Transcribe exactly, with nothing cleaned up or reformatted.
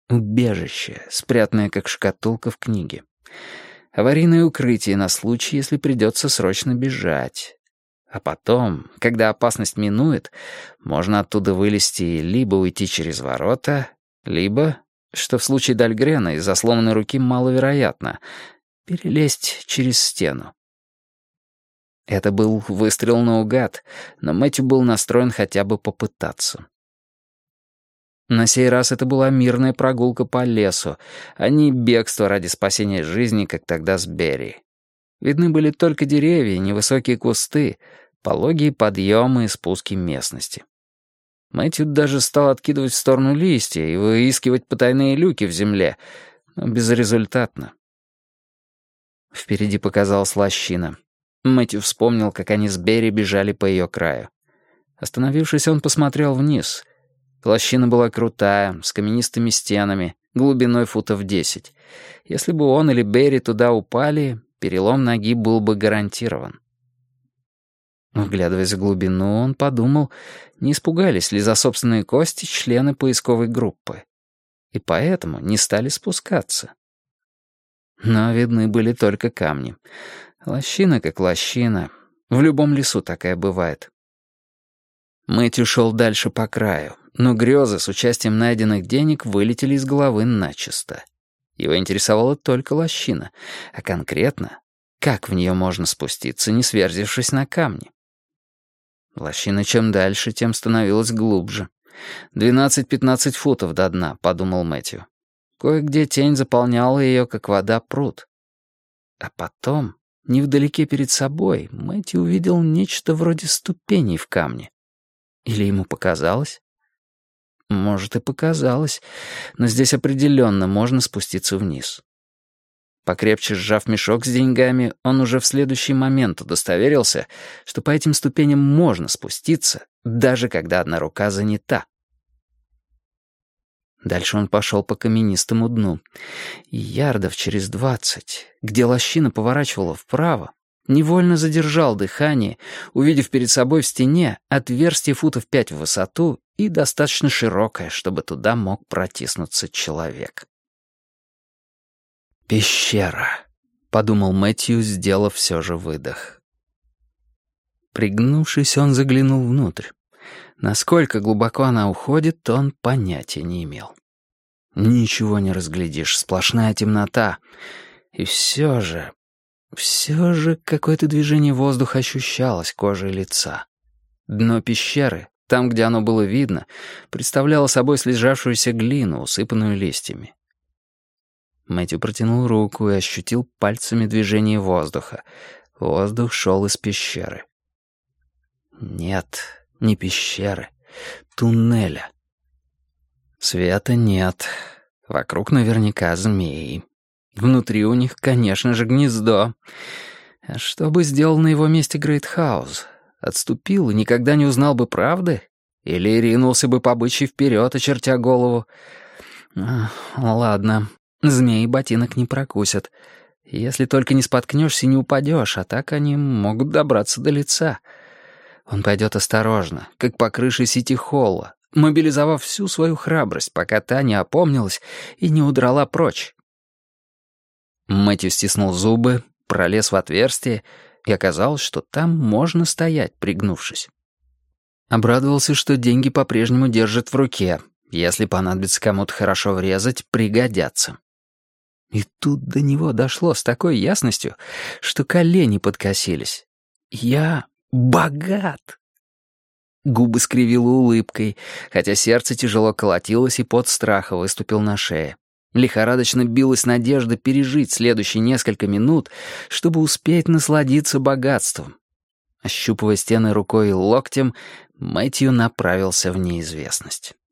Убежище, спрятанное как шкатулка в книге. Аварийное укрытие на случай, если придется срочно бежать. А потом, когда опасность минует, можно оттуда вылезти и либо уйти через ворота, либо, что в случае Дальгрена из-за сломанной руки маловероятно, перелезть через стену. Это был выстрел наугад, но Мэтью был настроен хотя бы попытаться. На сей раз это была мирная прогулка по лесу, а не бегство ради спасения жизни, как тогда с Берри. Видны были только деревья и невысокие кусты, пологие подъемы и спуски местности. Мэтью даже стал откидывать в сторону листья и выискивать потайные люки в земле, но безрезультатно. Впереди показалась лощина. Мэтью вспомнил, как они с Берри бежали по ее краю. Остановившись, он посмотрел вниз. Лощина была крутая, с каменистыми стенами, глубиной футов десять. Если бы он или Берри туда упали, перелом ноги был бы гарантирован. Вглядываясь в глубину, он подумал, не испугались ли за собственные кости члены поисковой группы. И поэтому не стали спускаться. Но видны были только камни. Лощина как лощина. В любом лесу такая бывает. Мэтью шел дальше по краю, но грезы с участием найденных денег вылетели из головы начисто. Его интересовала только лощина, а конкретно, как в нее можно спуститься, не сверзившись на камни. Лощина чем дальше, тем становилась глубже. «Двенадцать-пятнадцать футов до дна», — подумал Мэтью. Кое-где тень заполняла ее, как вода, пруд. А потом, невдалеке перед собой, Мэтью увидел нечто вроде ступеней в камне. Или ему показалось? Может, и показалось, но здесь определенно можно спуститься вниз. Покрепче сжав мешок с деньгами, он уже в следующий момент удостоверился, что по этим ступеням можно спуститься, даже когда одна рука занята. Дальше он пошел по каменистому дну. И ярдов через двадцать, где лощина поворачивала вправо, невольно задержал дыхание, увидев перед собой в стене отверстие футов пять в высоту и достаточно широкое, чтобы туда мог протиснуться человек. «Пещера», — подумал Мэтью, сделав все же выдох. Пригнувшись, он заглянул внутрь. Насколько глубоко она уходит, он понятия не имел. Ничего не разглядишь, сплошная темнота. И все же... Все же какое-то движение воздуха ощущалось кожей лица. Дно пещеры, там, где оно было видно, представляло собой слежавшуюся глину, усыпанную листьями. Мэтью протянул руку и ощутил пальцами движение воздуха. Воздух шел из пещеры. Нет, не пещеры, туннеля. Света нет. Вокруг наверняка змеи. Внутри у них, конечно же, гнездо. А что бы сделал на его месте Грейтхаус? Отступил и никогда не узнал бы правды? Или ринулся бы по бычьи вперед, очертя голову? А, ладно, змеи ботинок не прокусят. Если только не споткнешься и не упадешь, а так они могут добраться до лица. Он пойдет осторожно, как по крыше Сити-Холла, мобилизовав всю свою храбрость, пока та не опомнилась и не удрала прочь. Мэтью стиснул зубы, пролез в отверстие, и оказалось, что там можно стоять, пригнувшись. Обрадовался, что деньги по-прежнему держит в руке. Если понадобится кому-то хорошо врезать, пригодятся. И тут до него дошло с такой ясностью, что колени подкосились. «Я богат!» Губы скривило улыбкой, хотя сердце тяжело колотилось и пот страха выступил на шее. Лихорадочно билась надежда пережить следующие несколько минут, чтобы успеть насладиться богатством. Ощупывая стены рукой и локтем, Мэтью направился в неизвестность.